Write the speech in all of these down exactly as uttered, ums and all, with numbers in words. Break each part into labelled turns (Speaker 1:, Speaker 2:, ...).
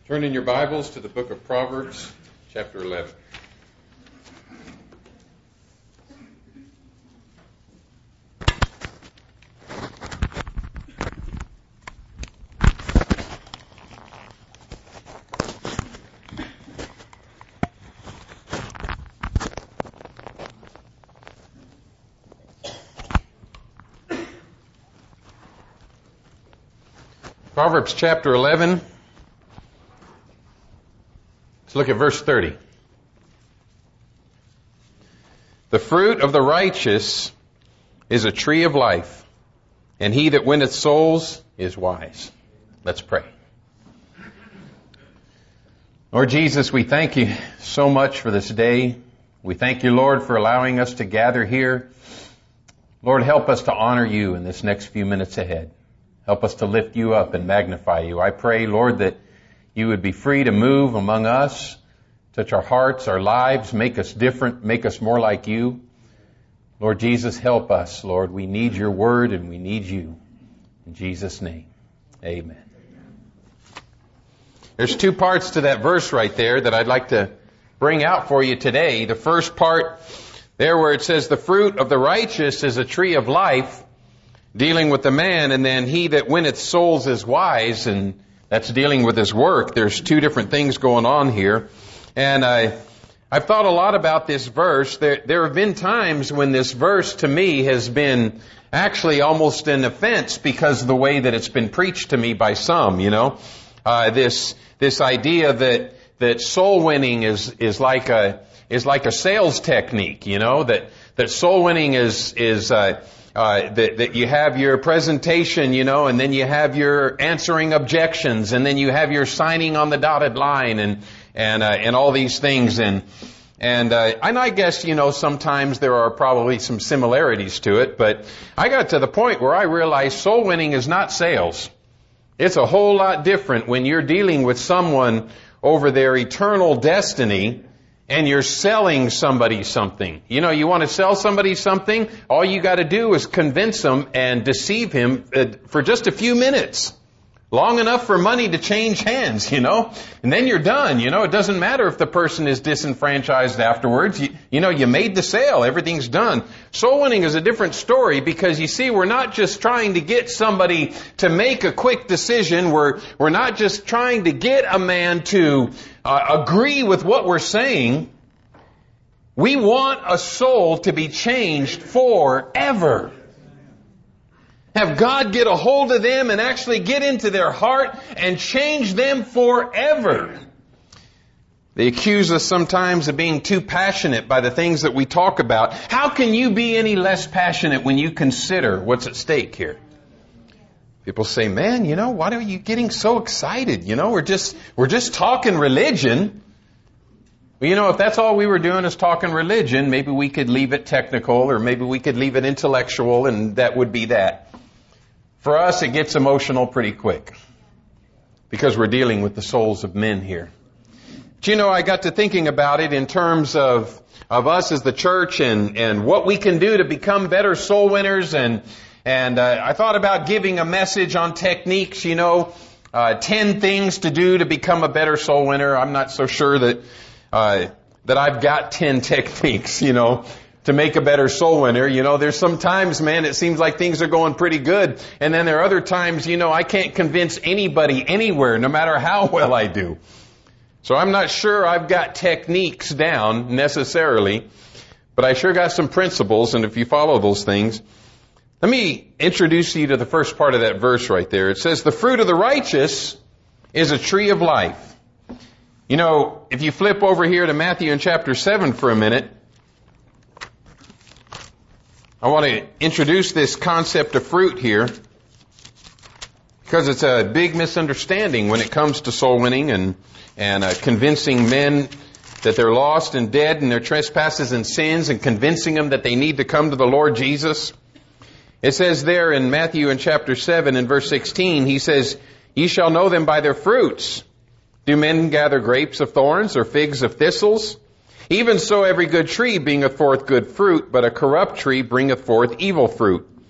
Speaker 1: Turn in your Bibles to the book of Proverbs, chapter eleven. Proverbs chapter eleven. Let's look at verse thirty. The fruit of the righteous is a tree of life, and he that winneth souls is wise. Let's pray. Lord Jesus, we thank you so much for this day. We thank you, Lord, for allowing us to gather here. Lord, help us to honor you in this next few minutes ahead. Help us to lift you up and magnify you. I pray, Lord, that you would be free to move among us, touch our hearts, our lives, make us different, make us more like you. Lord Jesus, help us, Lord. We need your word and we need you. In Jesus' name, amen. There's two parts to that verse right there that I'd like to bring out for you today. The first part there where it says, the fruit of the righteous is a tree of life, dealing with the man, and then he that winneth souls is wise, and that's dealing with his work. There's two different things going on here. And I, I've thought a lot about this verse. There, there have been times when this verse to me has been actually almost an offense because of the way that it's been preached to me by some, you know. Uh, this, this idea that, that soul winning is, is like a, is like a sales technique, you know, that, that soul winning is, is, uh, Uh, that, that you have your presentation, you know, and then you have your answering objections, and then you have your signing on the dotted line, and and uh, and all these things, and and uh, and I guess, you know, sometimes there are probably some similarities to it, but I got to the point where I realized soul winning is not sales. It's a whole lot different when you're dealing with someone over their eternal destiny. And you're selling somebody something. You know, you want to sell somebody something, all you got to do is convince them and deceive him for just a few minutes. Long enough for money to change hands, you know. And then you're done, you know. It doesn't matter if the person is disenfranchised afterwards. You, you know, you made the sale. Everything's done. Soul winning is a different story because, you see, we're not just trying to get somebody to make a quick decision. We're, we're not just trying to get a man to uh, agree with what we're saying. We want a soul to be changed forever. Have God get a hold of them and actually get into their heart and change them forever. They accuse us sometimes of being too passionate by the things that we talk about. How can you be any less passionate when you consider what's at stake here? People say, man, you know, why are you getting so excited? You know, we're just, we're just talking religion. Well, you know, if that's all we were doing is talking religion, maybe we could leave it technical, or maybe we could leave it intellectual, and that would be that. For us, it gets emotional pretty quick because we're dealing with the souls of men here. But you know, I got to thinking about it in terms of, of us as the church and, and what we can do to become better soul winners. And, and uh, I thought about giving a message on techniques, you know, uh, ten things to do to become a better soul winner. I'm not so sure that, uh, that I've got ten techniques, you know, to make a better soul winner. You know, there's some times, man, it seems like things are going pretty good. And then there are other times, you know, I can't convince anybody anywhere, no matter how well I do. So I'm not sure I've got techniques down necessarily, but I sure got some principles. And if you follow those things, let me introduce you to the first part of that verse right there. It says, the fruit of the righteous is a tree of life. You know, if you flip over here to Matthew in chapter seven for a minute, I want to introduce this concept of fruit here because it's a big misunderstanding when it comes to soul winning and, and uh, convincing men that they're lost and dead in their trespasses and sins, and convincing them that they need to come to the Lord Jesus. It says there in Matthew in chapter seven in verse sixteen, he says, ye shall know them by their fruits. Do men gather grapes of thorns or figs of thistles? Even so every good tree bringeth forth good fruit, but a corrupt tree bringeth forth evil fruit.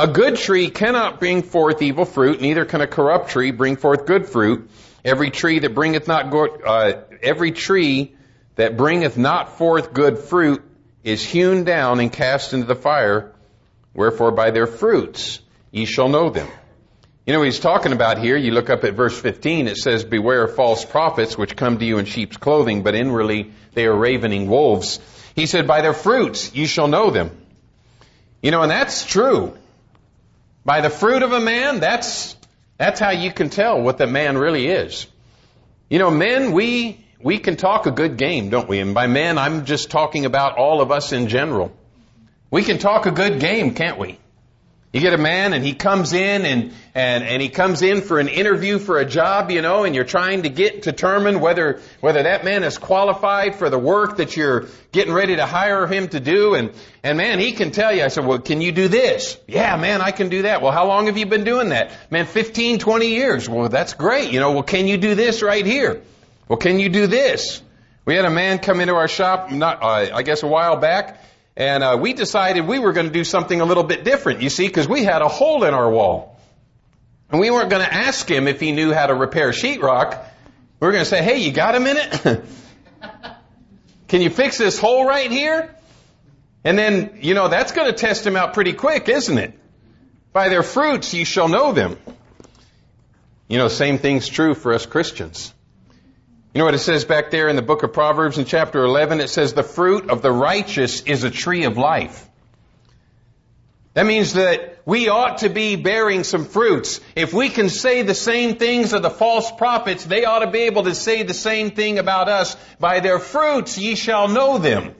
Speaker 1: A good tree cannot bring forth evil fruit, neither can a corrupt tree bring forth good fruit. Every tree that bringeth not good, uh, every tree that bringeth not forth good fruit is hewn down and cast into the fire. Wherefore by their fruits ye shall know them. You know what he's talking about here? You look up at verse fifteen, it says, beware of false prophets which come to you in sheep's clothing, but inwardly they are ravening wolves. He said, by their fruits ye shall know them. You know, and that's true. By the fruit of a man, that's that's how you can tell what the man really is. You know, men, we we can talk a good game, don't we? And by men, I'm just talking about all of us in general. We can talk a good game, can't we? You get a man and he comes in and, and, and he comes in for an interview for a job, you know, and you're trying to get determine whether, whether that man is qualified for the work that you're getting ready to hire him to do. And, and man, he can tell you, I said, well, can you do this? Yeah, man, I can do that. Well, how long have you been doing that? Man, fifteen, twenty years. Well, that's great. You know, well, can you do this right here? Well, can you do this? We had a man come into our shop, not, uh, I guess a while back. And uh, we decided we were going to do something a little bit different, you see, because we had a hole in our wall. And we weren't going to ask him if he knew how to repair sheetrock. We were going to say, hey, you got a minute? Can you fix this hole right here? And then, you know, that's going to test him out pretty quick, isn't it? By their fruits you shall know them. You know, same thing's true for us Christians. You know what it says back there in the book of Proverbs in chapter eleven? It says, the fruit of the righteous is a tree of life. That means that we ought to be bearing some fruits. If we can say the same things of the false prophets, they ought to be able to say the same thing about us. By their fruits ye shall know them.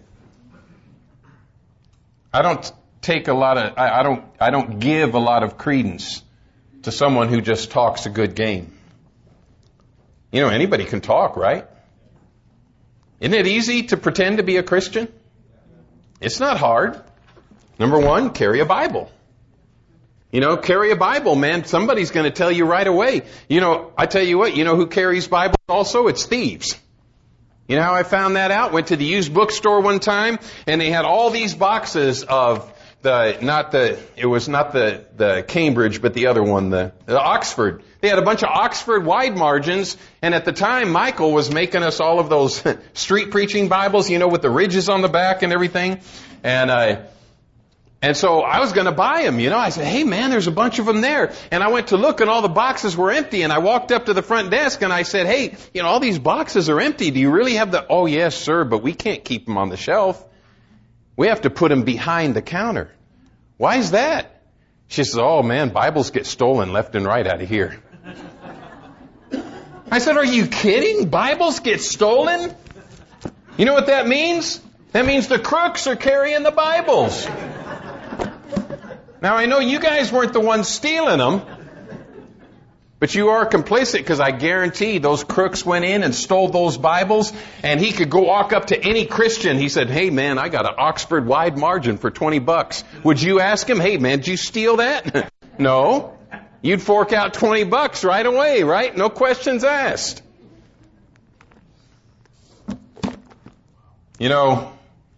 Speaker 1: I don't take a lot of, I, I don't, I don't give a lot of credence to someone who just talks a good game. You know, anybody can talk, right? Isn't it easy to pretend to be a Christian? It's not hard. Number one, carry a Bible. You know, carry a Bible, man. Somebody's going to tell you right away. You know, I tell you what, you know who carries Bibles also? It's thieves. You know how I found that out? Went to the used bookstore one time, and they had all these boxes of the, not the, it was not the, the Cambridge, but the other one, the, the Oxford. They had a bunch of Oxford wide margins, and at the time, Michael was making us all of those street preaching Bibles, you know, with the ridges on the back and everything. And, uh, and so I was going to buy them, you know. I said, hey man, there's a bunch of them there. And I went to look and all the boxes were empty, and I walked up to the front desk and I said, hey, you know, all these boxes are empty. Do you really have the, oh yes, sir, but we can't keep them on the shelf. We have to put them behind the counter. Why is that? She says, oh man, Bibles get stolen left and right out of here. I said, are you kidding? Bibles get stolen? You know what that means? That means the crooks are carrying the Bibles. Now I know you guys weren't the ones stealing them, but you are complicit, because I guarantee those crooks went in and stole those Bibles, and he could go walk up to any Christian. He said, hey man, I got an Oxford wide margin for twenty bucks. Would you ask him, hey man, did you steal that? No. You'd fork out twenty bucks right away, right? No questions asked. You know,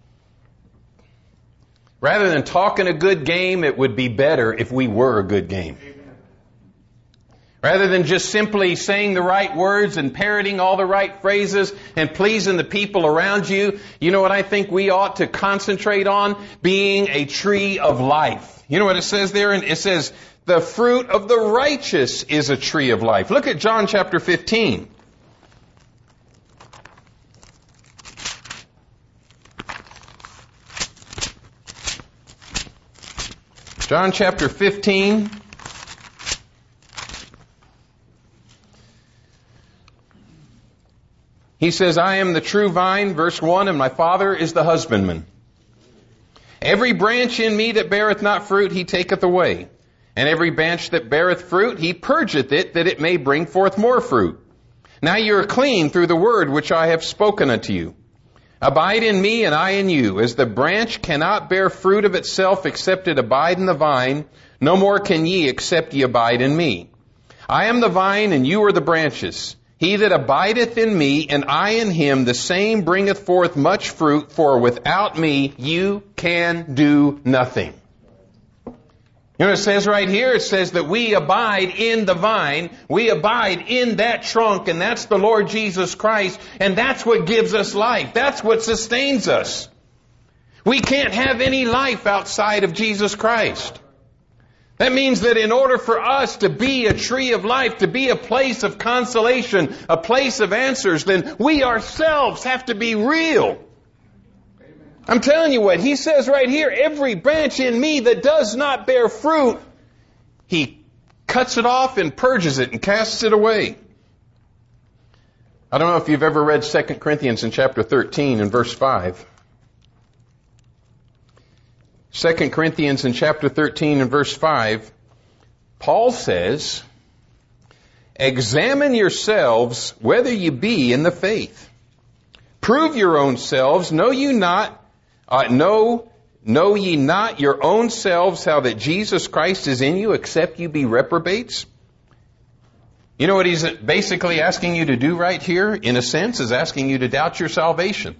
Speaker 1: rather than talking a good game, it would be better if we were a good game. Rather than just simply saying the right words and parroting all the right phrases and pleasing the people around you, you know what I think we ought to concentrate on? Being a tree of life. You know what it says there? And it says, the fruit of the righteous is a tree of life. Look at John chapter fifteen. John chapter fifteen. He says, I am the true vine, verse one, and my Father is the husbandman. Every branch in me that beareth not fruit, he taketh away. And every branch that beareth fruit, he purgeth it, that it may bring forth more fruit. Now you are clean through the word which I have spoken unto you. Abide in me, and I in you. As the branch cannot bear fruit of itself except it abide in the vine, no more can ye except ye abide in me. I am the vine, and you are the branches. He that abideth in me, and I in him, the same bringeth forth much fruit, for without me you can do nothing. You know what it says right here? It says that we abide in the vine. We abide in that trunk, and that's the Lord Jesus Christ. And that's what gives us life. That's what sustains us. We can't have any life outside of Jesus Christ. That means that in order for us to be a tree of life, to be a place of consolation, a place of answers, then we ourselves have to be real. I'm telling you what, he says right here, every branch in me that does not bear fruit, he cuts it off and purges it and casts it away. I don't know if you've ever read Second Corinthians in chapter thirteen and verse five. Second Corinthians in chapter thirteen and verse five, Paul says, examine yourselves whether you be in the faith. Prove your own selves, know you not, uh, know, know ye not your own selves how that Jesus Christ is in you, except you be reprobates? You know what he's basically asking you to do right here, in a sense, is asking you to doubt your salvation.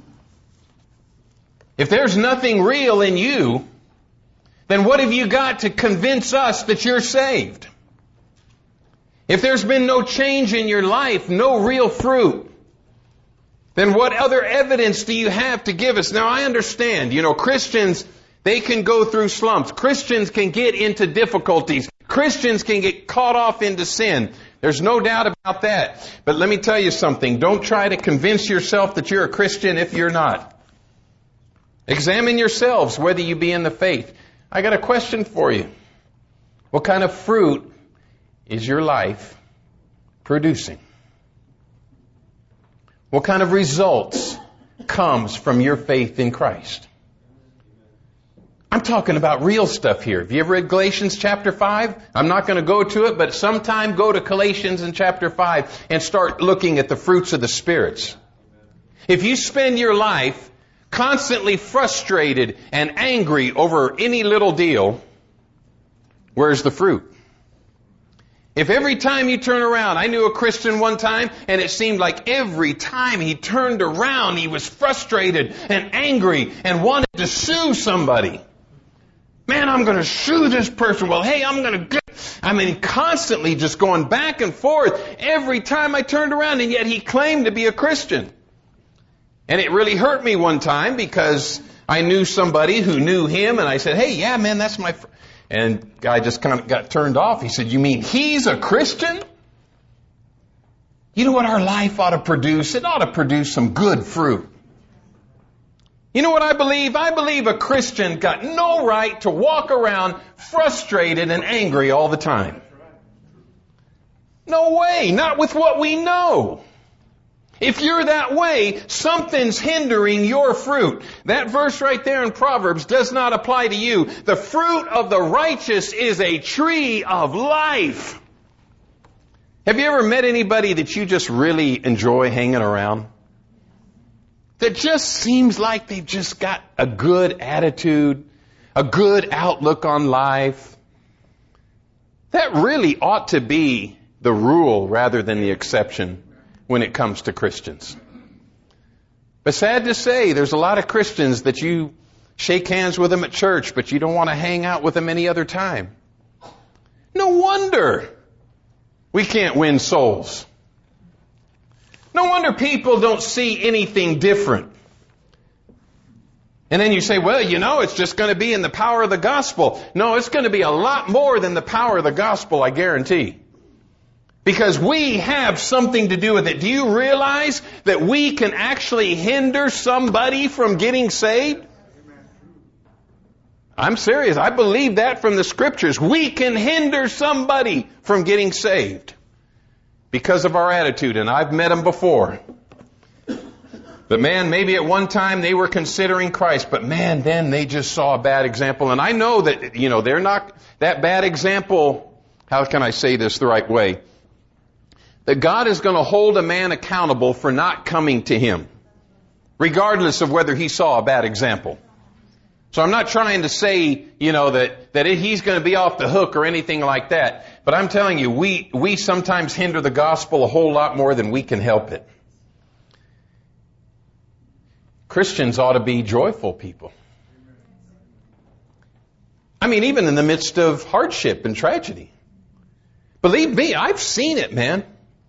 Speaker 1: If there's nothing real in you, then what have you got to convince us that you're saved? If there's been no change in your life, no real fruit, then what other evidence do you have to give us? Now, I understand, you know, Christians, they can go through slumps. Christians can get into difficulties. Christians can get caught off into sin. There's no doubt about that. But let me tell you something. Don't try to convince yourself that you're a Christian if you're not. Examine yourselves whether you be in the faith. I got a question for you. What kind of fruit is your life producing? What kind of results comes from your faith in Christ? I'm talking about real stuff here. Have you ever read Galatians chapter five? I'm not going to go to it, but sometime go to Galatians in chapter five and start looking at the fruits of the spirits. If you spend your life constantly frustrated and angry over any little deal, where's the fruit? If every time you turn around, I knew a Christian one time, and it seemed like every time he turned around, he was frustrated and angry and wanted to sue somebody. Man, I'm going to sue this person. Well, hey, I'm going to get... I mean, constantly just going back and forth every time I turned around, and yet he claimed to be a Christian. And it really hurt me one time because I knew somebody who knew him, and I said, hey, yeah, man, that's my friend. And guy just kind of got turned off. He said, you mean he's a Christian? You know what our life ought to produce? It ought to produce some good fruit. You know what I believe? I believe a Christian got no right to walk around frustrated and angry all the time. No way. Not with what we know. If you're that way, something's hindering your fruit. That verse right there in Proverbs does not apply to you. The fruit of the righteous is a tree of life. Have you ever met anybody that you just really enjoy hanging around? That just seems like they've just got a good attitude, a good outlook on life. That really ought to be the rule rather than the exception when it comes to Christians. But sad to say, there's a lot of Christians that you shake hands with them at church, but you don't want to hang out with them any other time. No wonder we can't win souls. No wonder people don't see anything different. And then you say, well, you know, it's just going to be in the power of the gospel. No, it's going to be a lot more than the power of the gospel, I guarantee. Because we have something to do with it. Do you realize that we can actually hinder somebody from getting saved? I'm serious. I believe that from the scriptures. We can hinder somebody from getting saved because of our attitude. And I've met them before. But man, maybe at one time they were considering Christ, but man, then they just saw a bad example. And I know that, you know, they're not that bad example. How can I say this the right way? That God is going to hold a man accountable for not coming to Him, regardless of whether he saw a bad example. So I'm not trying to say, you know, that, that he's going to be off the hook or anything like that. But I'm telling you, we, we sometimes hinder the gospel a whole lot more than we can help it. Christians ought to be joyful people. I mean, even in the midst of hardship and tragedy. Believe me, I've seen it, man.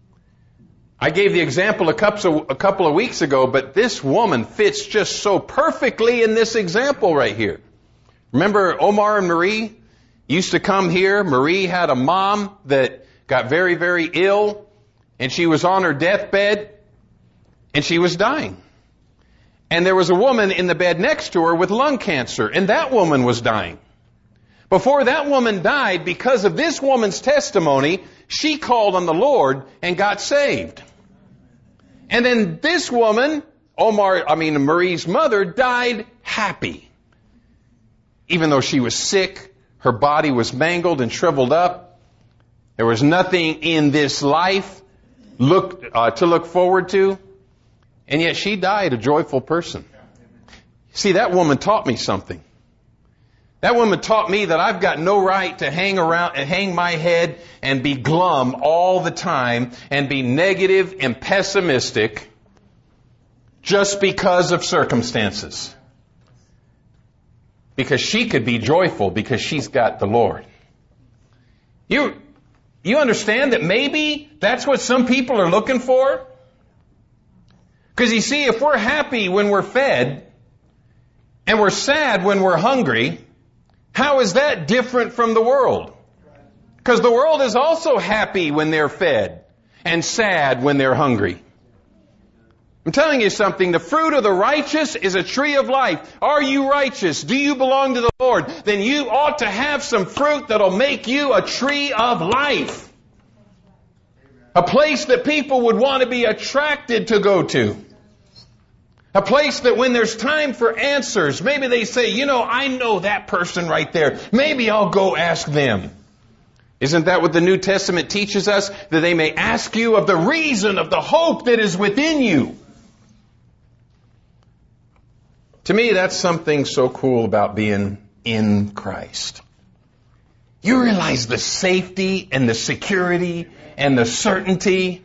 Speaker 1: I gave the example a couple of, a couple of weeks ago, but this woman fits just so perfectly in this example right here. Remember Omar and Marie used to come here. Marie had a mom that got very, very ill, and she was on her deathbed, and she was dying. And there was a woman in the bed next to her with lung cancer, and that woman was dying. Before that woman died, because of this woman's testimony, she called on the Lord and got saved. And then this woman, Omar, I mean Marie's mother, died happy. Even though she was sick, her body was mangled and shriveled up. There was nothing in this life look, uh, to look forward to. And yet she died a joyful person. See, that woman taught me something. That woman taught me that I've got no right to hang around and hang my head and be glum all the time and be negative and pessimistic just because of circumstances. Because she could be joyful because she's got the Lord. You, you understand that maybe that's what some people are looking for? Because you see, if we're happy when we're fed and we're sad when we're hungry, how is that different from the world? Because the world is also happy when they're fed and sad when they're hungry. I'm telling you something, the fruit of the righteous is a tree of life. Are you righteous? Do you belong to the Lord? Then you ought to have some fruit that'll make you a tree of life. A place that people would want to be attracted to go to. A place that when there's time for answers, maybe they say, you know, I know that person right there. Maybe I'll go ask them. Isn't that what the New Testament teaches us? That they may ask you of the reason of the hope that is within you. To me, that's something so cool about being in Christ. You realize the safety and the security and the certainty.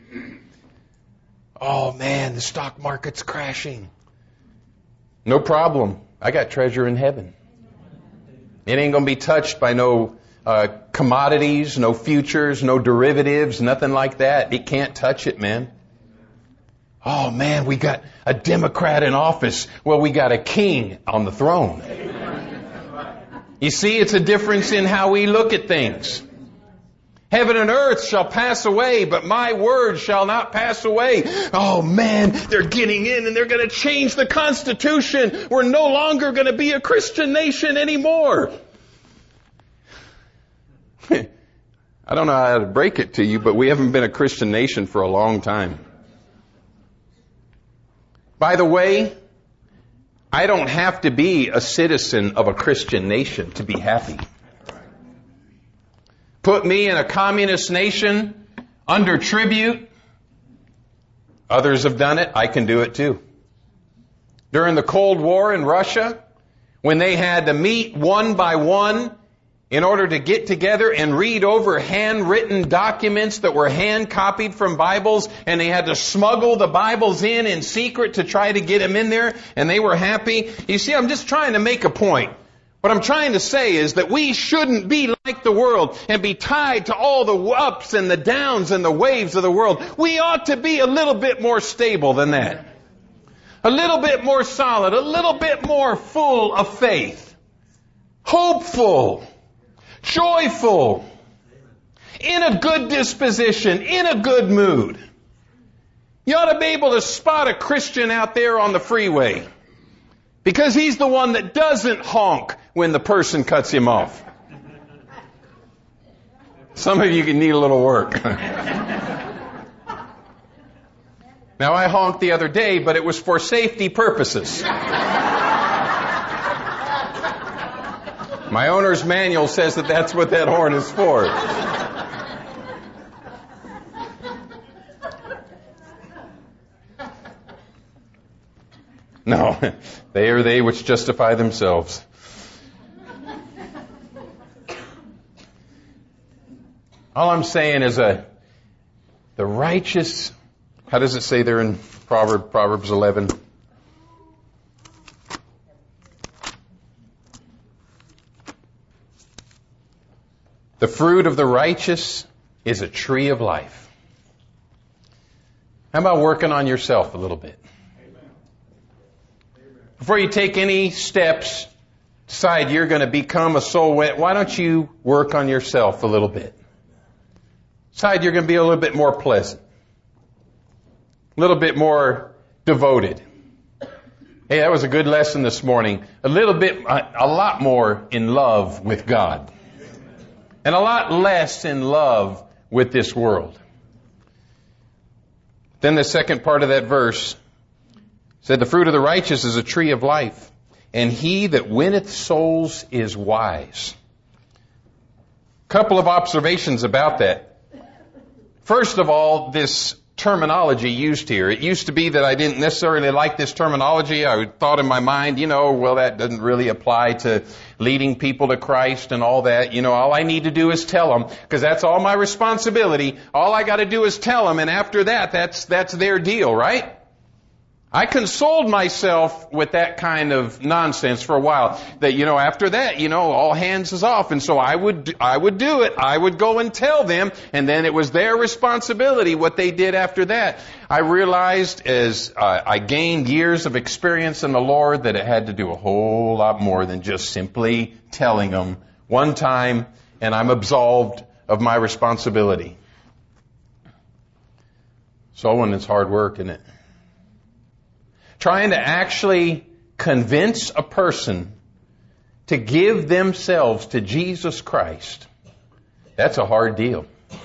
Speaker 1: Oh man, the stock market's crashing. No problem. I got treasure in heaven. It ain't going to be touched by no uh, commodities, no futures, no derivatives, nothing like that. It can't touch it, man. Oh man, we got a Democrat in office. Well, we got a king on the throne. You see, it's a difference in how we look at things. Heaven and earth shall pass away, but my word shall not pass away. Oh man, they're getting in and they're going to change the Constitution. We're no longer going to be a Christian nation anymore. I don't know how to break it to you, but we haven't been a Christian nation for a long time. By the way, I don't have to be a citizen of a Christian nation to be happy. Put me in a communist nation under tribute. Others have done it. I can do it too. During the Cold War in Russia, when they had to meet one by one in order to get together and read over handwritten documents that were hand copied from Bibles, and they had to smuggle the Bibles in in secret to try to get them in there, and they were happy. You see, I'm just trying to make a point. What I'm trying to say is that we shouldn't be like the world and be tied to all the ups and the downs and the waves of the world. We ought to be a little bit more stable than that. A little bit more solid, a little bit more full of faith. Hopeful. Joyful. In a good disposition. In a good mood. You ought to be able to spot a Christian out there on the freeway. Because he's the one that doesn't honk when the person cuts him off. Some of you can need a little work. Now, I honked the other day, but it was for safety purposes. My owner's manual says that that's what that horn is for. No, they are they which justify themselves. All I'm saying is a the righteous. How does it say there in Proverbs, Proverbs eleven? The fruit of the righteous is a tree of life. How about working on yourself a little bit? Before you take any steps, decide you're going to become a soul winner, why don't you work on yourself a little bit? Decide you're going to be a little bit more pleasant. A little bit more devoted. Hey, that was a good lesson this morning. A little bit, a lot more in love with God. And a lot less in love with this world. Then the second part of that verse said, the fruit of the righteous is a tree of life, and he that winneth souls is wise. Couple of observations about that. First of all, this terminology used here. It used to be that I didn't necessarily like this terminology. I thought in my mind, you know, well, that doesn't really apply to leading people to Christ and all that. You know, all I need to do is tell them, because that's all my responsibility. All I got to do is tell them, and after that, that's that's their deal, right? I consoled myself with that kind of nonsense for a while. That, you know, after that, you know, all hands is off. And so I would, I would do it. I would go and tell them. And then it was their responsibility what they did after that. I realized as uh, I gained years of experience in the Lord that it had to do a whole lot more than just simply telling them one time and I'm absolved of my responsibility. Soul winning is hard work, isn't it? Trying to actually convince a person to give themselves to Jesus Christ, that's a hard deal.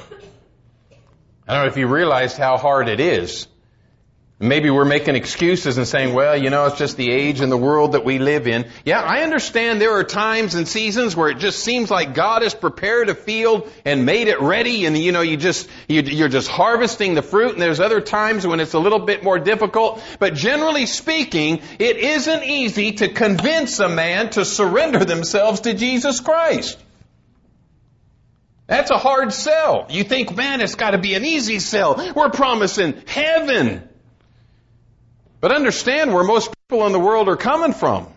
Speaker 1: I don't know if you realized how hard it is. Maybe we're making excuses and saying, well, you know, it's just the age and the world that we live in. Yeah, I understand there are times and seasons where it just seems like God has prepared a field and made it ready, and you know, you just, you, you're just harvesting the fruit, and there's other times when it's a little bit more difficult. But generally speaking, it isn't easy to convince a man to surrender themselves to Jesus Christ. That's a hard sell. You think, man, it's got to be an easy sell. We're promising heaven. But understand where most people in the world are coming from.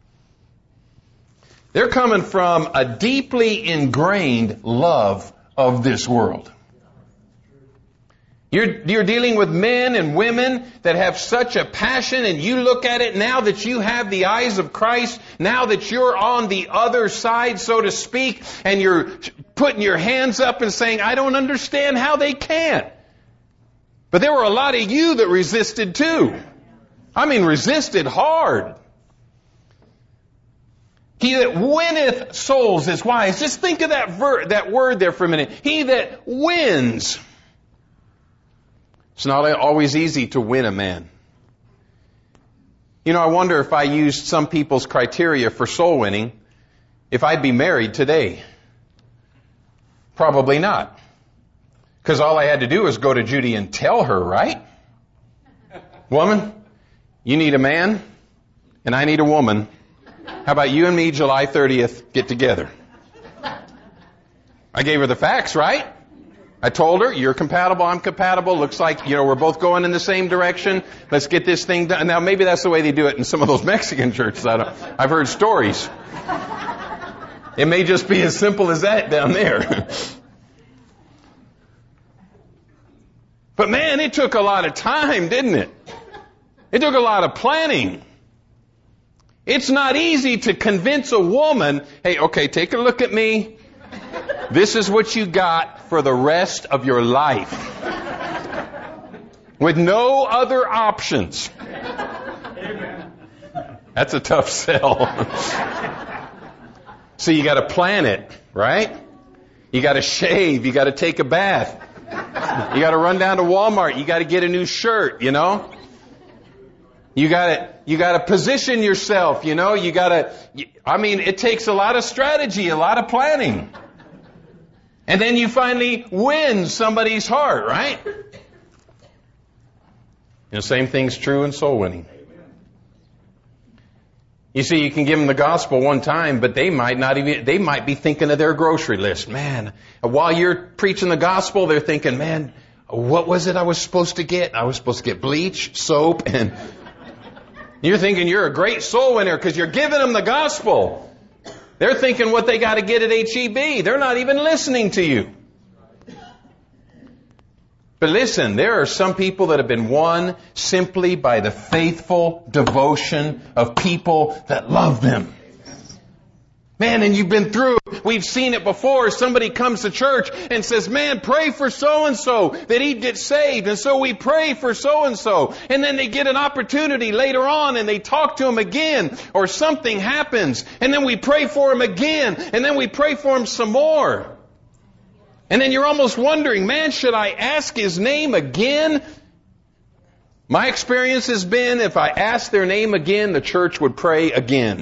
Speaker 1: They're coming from a deeply ingrained love of this world. You're, you're dealing with men and women that have such a passion, and you look at it now that you have the eyes of Christ, now that you're on the other side, so to speak, and you're putting your hands up and saying, I don't understand how they can't. But there were a lot of you that resisted too. I mean, resisted hard. He that winneth souls is wise. Just think of that ver- that word there for a minute. He that wins. It's not always easy to win a man. You know, I wonder if I used some people's criteria for soul winning, if I'd be married today. Probably not. Because all I had to do was go to Judy and tell her, right? Woman, you need a man, and I need a woman. How about you and me, July thirtieth, get together? I gave her the facts, right? I told her, you're compatible, I'm compatible. Looks like, you know, we're both going in the same direction. Let's get this thing done. Now, maybe that's the way they do it in some of those Mexican churches. I don't, I've heard stories. It may just be as simple as that down there. But man, it took a lot of time, didn't it? It took a lot of planning. It's not easy to convince a woman, hey, okay, take a look at me. This is what you got for the rest of your life. With no other options. That's a tough sell. So you got to plan it, right? You got to shave. You got to take a bath. You got to run down to Walmart. You got to get a new shirt, you know? You gotta, you gotta position yourself, you know, you gotta, I mean, it takes a lot of strategy, a lot of planning. And then you finally win somebody's heart, right? The same thing's true in soul winning. You see, you can give them the gospel one time, but they might not even, they might be thinking of their grocery list. Man, while you're preaching the gospel, they're thinking, man, what was it I was supposed to get? I was supposed to get bleach, soap, and you're thinking you're a great soul winner because you're giving them the gospel. They're thinking what they got to get at H E B. They're not even listening to you. But listen, there are some people that have been won simply by the faithful devotion of people that love them. Man, and you've been through, we've seen it before. Somebody comes to church and says, man, pray for so-and-so that he gets saved. And so we pray for so-and-so. And then they get an opportunity later on and they talk to him again. Or something happens. And then we pray for him again. And then we pray for him some more. And then you're almost wondering, man, should I ask his name again? My experience has been, if I asked their name again, the church would pray again.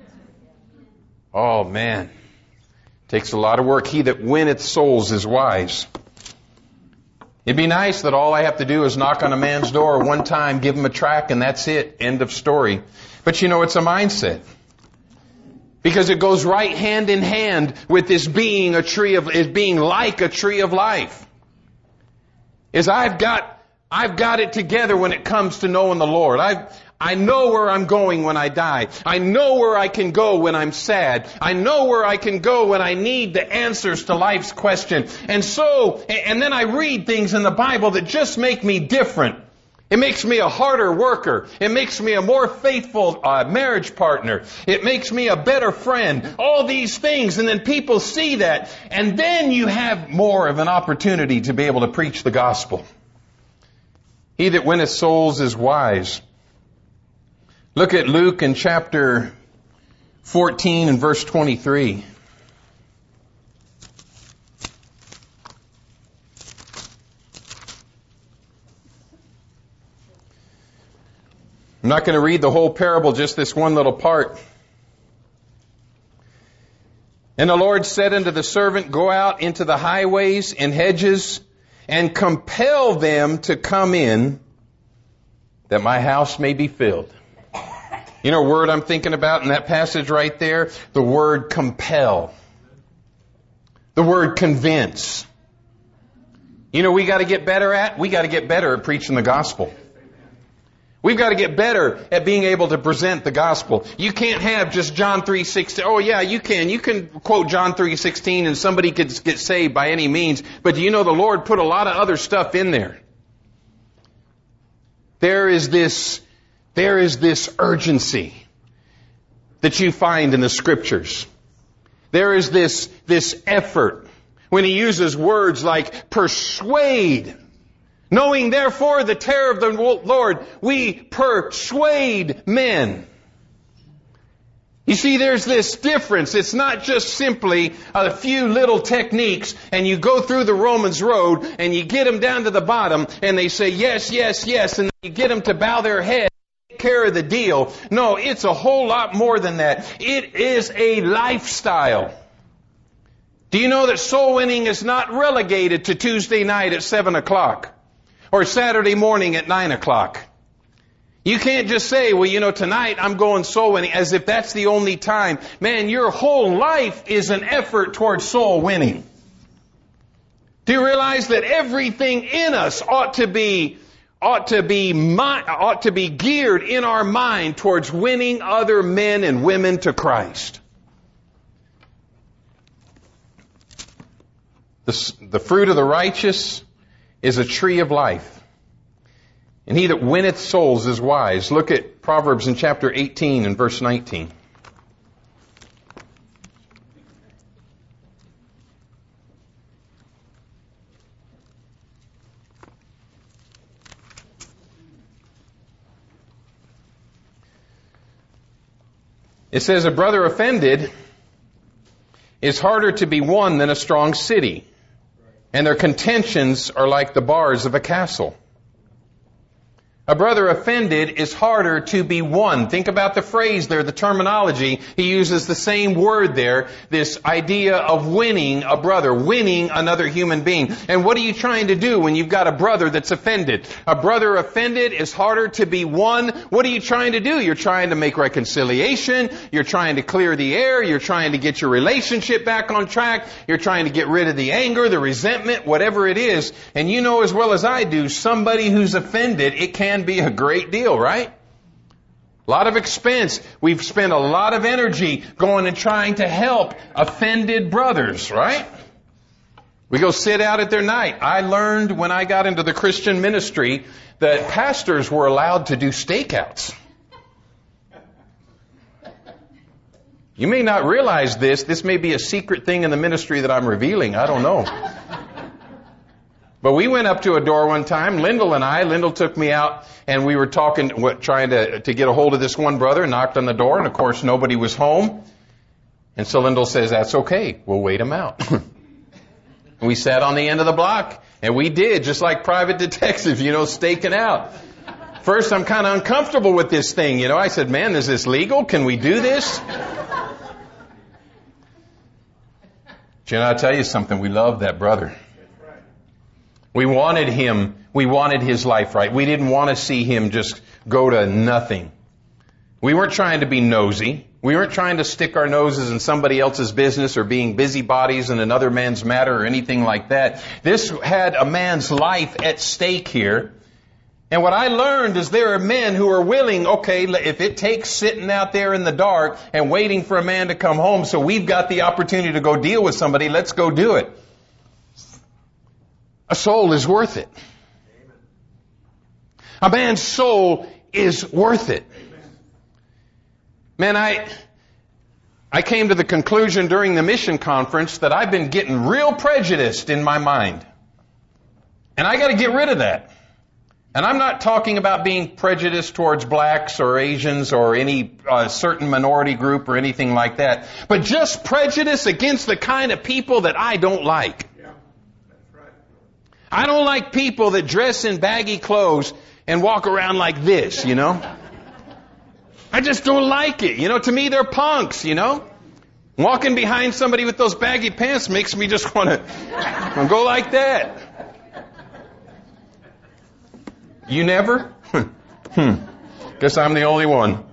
Speaker 1: Oh, man. Takes a lot of work. He that winneth souls is wise. It'd be nice that all I have to do is knock on a man's door one time, give him a tract, and that's it. End of story. But you know, it's a mindset. Because it goes right hand in hand with this being a tree of, is being like a tree of life. Is I've got, I've got it together when it comes to knowing the Lord. I've, I know where I'm going when I die. I know where I can go when I'm sad. I know where I can go when I need the answers to life's question. And so, and then I read things in the Bible that just make me different. It makes me a harder worker. It makes me a more faithful uh, marriage partner. It makes me a better friend. All these things. And then people see that. And then you have more of an opportunity to be able to preach the gospel. He that winneth souls is wise. Look at Luke in chapter fourteen and verse twenty-three. I'm not going to read the whole parable, just this one little part. And the Lord said unto the servant, go out into the highways and hedges and compel them to come in, that my house may be filled. You know a word I'm thinking about in that passage right there? The word compel. The word convince. You know we got to get better at? We got to get better at preaching the gospel. We've got to get better at being able to present the gospel. You can't have just John three sixteen. Oh yeah, you can. You can quote John three sixteen and somebody could get saved by any means. But do you know the Lord put a lot of other stuff in there? There is this, there is this urgency that you find in the scriptures. There is this, this effort when he uses words like persuade. Knowing therefore the terror of the Lord, we persuade men. You see, there's this difference. It's not just simply a few little techniques and you go through the Romans road and you get them down to the bottom and they say yes, yes, yes, and you get them to bow their head, take care of the deal. No, it's a whole lot more than that. It is a lifestyle. Do you know that soul winning is not relegated to Tuesday night at seven o'clock? Or Saturday morning at nine o'clock. You can't just say, well, you know, tonight I'm going soul winning, as if that's the only time. Man, your whole life is an effort towards soul winning. Do you realize that everything in us ought to be, ought to be, ought to be geared in our mind towards winning other men and women to Christ? The, the fruit of the righteous is a tree of life. And he that winneth souls is wise. Look at Proverbs in chapter eighteen and verse nineteen. It says, a brother offended is harder to be won than a strong city, and their contentions are like the bars of a castle. A brother offended is harder to be won. Think about the phrase there, the terminology. He uses the same word there, this idea of winning a brother, winning another human being. And what are you trying to do when you've got a brother that's offended? A brother offended is harder to be won. What are you trying to do? You're trying to make reconciliation. You're trying to clear the air. You're trying to get your relationship back on track. You're trying to get rid of the anger, the resentment, whatever it is. And you know as well as I do, somebody who's offended, it can be a great deal, right? A lot of expense. We've spent a lot of energy going and trying to help offended brothers, right? We go sit out at their night. I learned when I got into the Christian ministry that pastors were allowed to do stakeouts. You may not realize this. This may be a secret thing in the ministry that I'm revealing. I don't know. But we went up to a door one time, Lyndall and I. Lyndall took me out, and we were talking, what, trying to, to get a hold of this one brother, knocked on the door, and of course nobody was home. And so Lyndall says, that's okay. We'll wait him out. We sat on the end of the block, and we did, just like private detectives, you know, staking out. First, I'm kind of uncomfortable with this thing, you know. I said, man, is this legal? Can we do this? You know, I'll tell you something. We love that brother. We wanted him, we wanted his life right. We didn't want to see him just go to nothing. We weren't trying to be nosy. We weren't trying to stick our noses in somebody else's business or being busybodies in another man's matter or anything like that. This had a man's life at stake here. And what I learned is there are men who are willing, okay, if it takes sitting out there in the dark and waiting for a man to come home so we've got the opportunity to go deal with somebody, let's go do it. A soul is worth it. A man's soul is worth it. Man, I I came to the conclusion during the mission conference that I've been getting real prejudiced in my mind. And I got to get rid of that. And I'm not talking about being prejudiced towards blacks or Asians or any uh, certain minority group or anything like that, but just prejudice against the kind of people that I don't like.
Speaker 2: Yeah, that's right.
Speaker 1: I don't like people that dress in baggy clothes and walk around like this, you know. I just don't like it. You know, to me, they're punks, you know. Walking behind somebody with those baggy pants makes me just want to go like that. You never? hmm. Guess I'm the only one.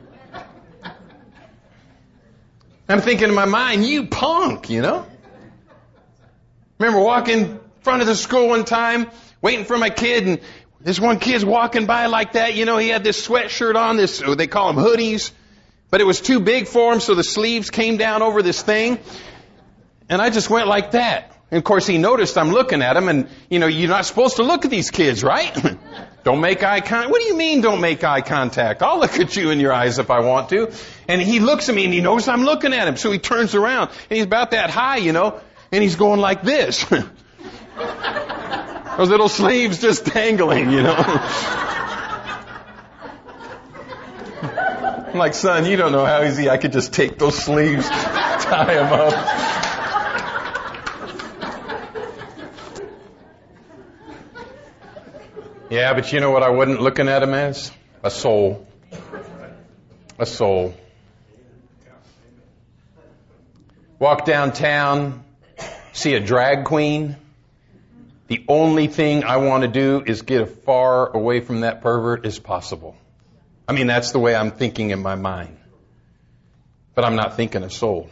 Speaker 1: I'm thinking in my mind, you punk, you know. Remember walking in front of the school one time, waiting for my kid, and this one kid's walking by like that. You know, he had this sweatshirt on, this, they call them hoodies, but it was too big for him, so the sleeves came down over this thing. And I just went like that. And of course, he noticed I'm looking at him, and, you know, you're not supposed to look at these kids, right? Don't make eye contact. What do you mean don't make eye contact? I'll look at you in your eyes if I want to. And he looks at me, and he knows I'm looking at him, so he turns around, and he's about that high, you know, and he's going like this. Those little sleeves just dangling, you know. I'm like, son, you don't know how easy I could just take those sleeves, tie them up. Yeah, but you know what I wasn't looking at him as? A soul. A soul. Walk downtown, see a drag queen. The only thing I want to do is get as far away from that pervert as possible. I mean, that's the way I'm thinking in my mind. But I'm not thinking a soul.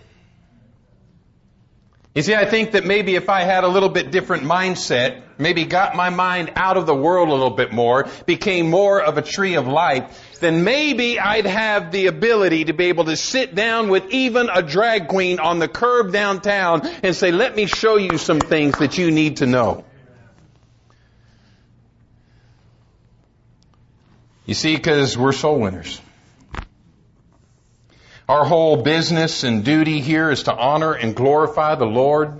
Speaker 1: You see, I think that maybe if I had a little bit different mindset, maybe got my mind out of the world a little bit more, became more of a tree of life, then maybe I'd have the ability to be able to sit down with even a drag queen on the curb downtown and say, let me show you some things that you need to know. You see, because we're soul winners. Our whole business and duty here is to honor and glorify the Lord.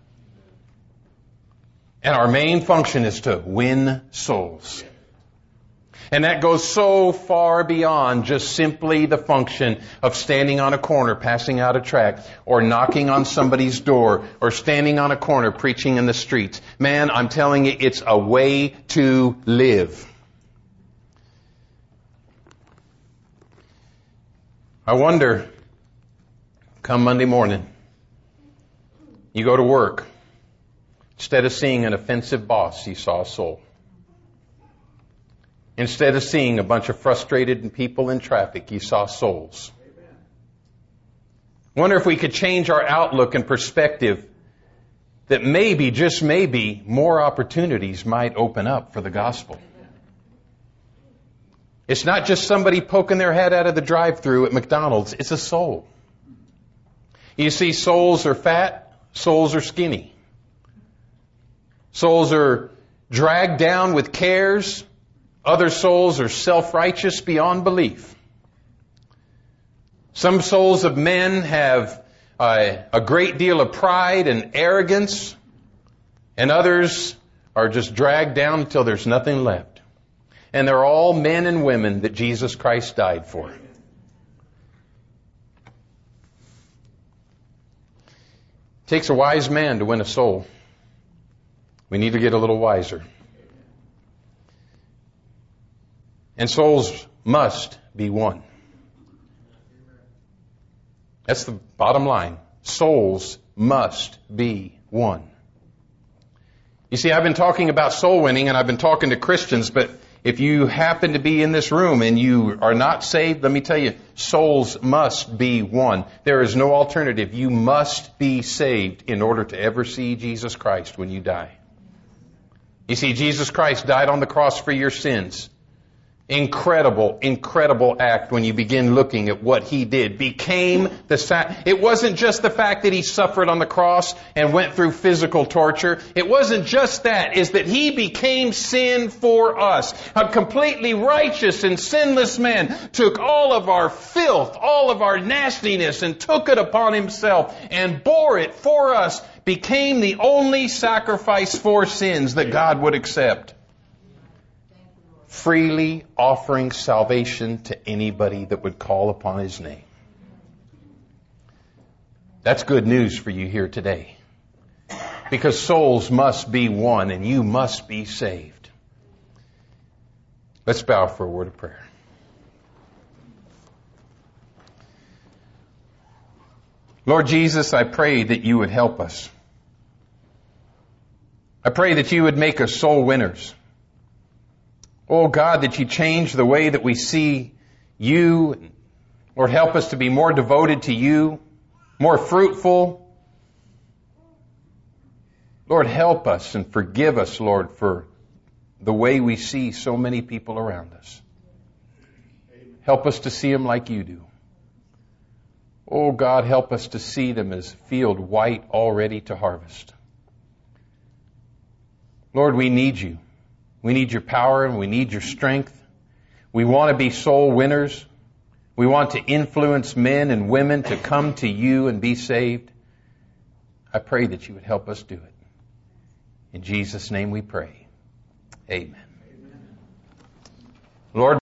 Speaker 1: And our main function is to win souls. And that goes so far beyond just simply the function of standing on a corner, passing out a tract, or knocking on somebody's door, or standing on a corner preaching in the streets. Man, I'm telling you, it's a way to live. I wonder, come Monday morning, you go to work. Instead of seeing an offensive boss, you saw a soul. Instead of seeing a bunch of frustrated people in traffic, you saw souls. Wonder if we could change our outlook and perspective that maybe, just maybe, more opportunities might open up for the gospel. It's not just somebody poking their head out of the drive-thru at McDonald's. It's a soul. You see, souls are fat. Souls are skinny. Souls are dragged down with cares. Other souls are self-righteous beyond belief. Some souls of men have uh, a great deal of pride and arrogance, and others are just dragged down until there's nothing left. And they're all men and women that Jesus Christ died for. It takes a wise man to win a soul. We need to get a little wiser. And souls must be won. That's the bottom line. Souls must be won. You see, I've been talking about soul winning, and I've been talking to Christians, but if you happen to be in this room and you are not saved, let me tell you, souls must be won. There is no alternative. You must be saved in order to ever see Jesus Christ when you die. You see, Jesus Christ died on the cross for your sins. Incredible, incredible act when you begin looking at what He did. Became the sa- It wasn't just the fact that He suffered on the cross and went through physical torture. It wasn't just that. It's that He became sin for us. A completely righteous and sinless man took all of our filth, all of our nastiness, and took it upon Himself and bore it for us. Became the only sacrifice for sins that God would accept. Freely offering salvation to anybody that would call upon His name. That's good news for you here today. Because souls must be won and you must be saved. Let's bow for a word of prayer. Lord Jesus, I pray that you would help us. I pray that you would make us soul winners. Oh God, that you change the way that we see you. Lord, help us to be more devoted to you, more fruitful. Lord, help us and forgive us, Lord, for the way we see so many people around us. Help us to see them like you do. Oh God, help us to see them as field white, all ready to harvest. Lord, we need you. We need your power and we need your strength. We want to be soul winners. We want to influence men and women to come to you and be saved. I pray that you would help us do it. In Jesus' name we pray. Amen. Lord,